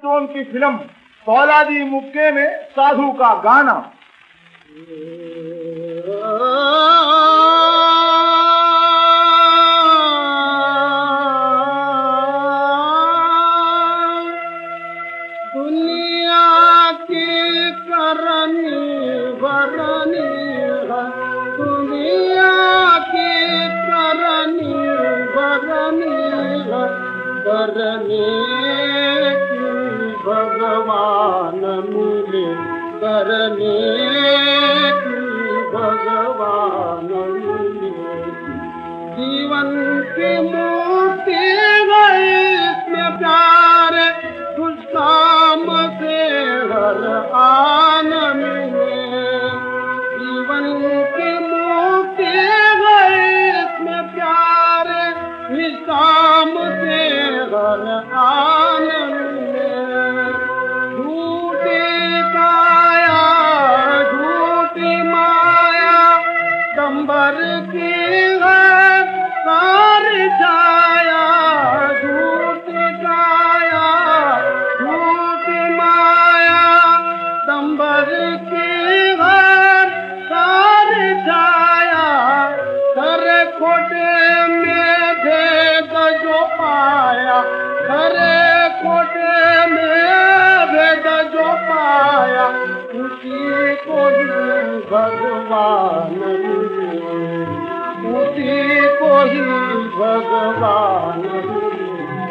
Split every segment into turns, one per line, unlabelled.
Stone की film फौलादी मुक्के में साधु का गाना।
दुनिया की करनी भरनी है, दुनिया की करनी भरनी है, करने की भगवान मिले, करने की भगवान मिले। जीवन की मुक्ति गई इसमें प्यार, दुष्काम से हर आन मिले। जीवन की मुक्ति गई इसमें प्यार, निष्काम से हर आन मिले। झूठी काया झूठी माया डंबर की है सारी छाया, झूठी काया झूठी माया डंबर की है सारी छाया। खरे खोटे में भेद जो पाया, खरे खोटे में भेद जो पाया, उसी को ही भगवान मिले, उसी को ही भगवान मिले।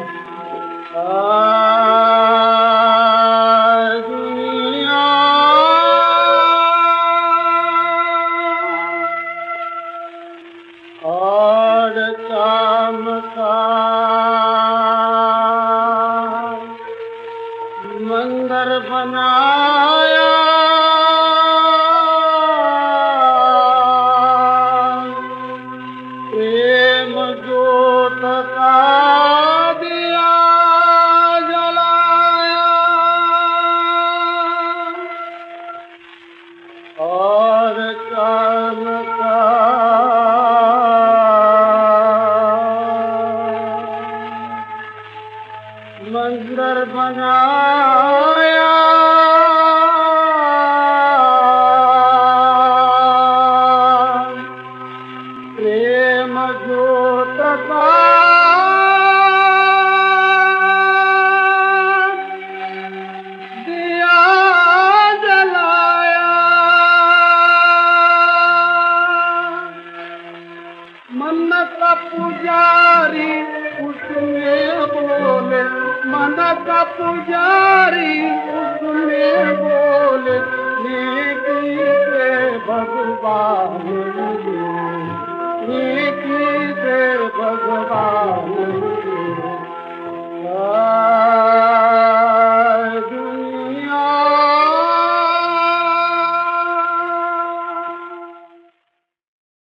दुनिया और चमका मंदिर बनाया, प्रेम जोत का दिया जलाया, और चमका मंदिर बनाया, प्रेम जोत का दिया जलाया। मन का पुजारी उसमें बोले, मन का पुजारी उसमें बोले, नेकी से भगवान मिले।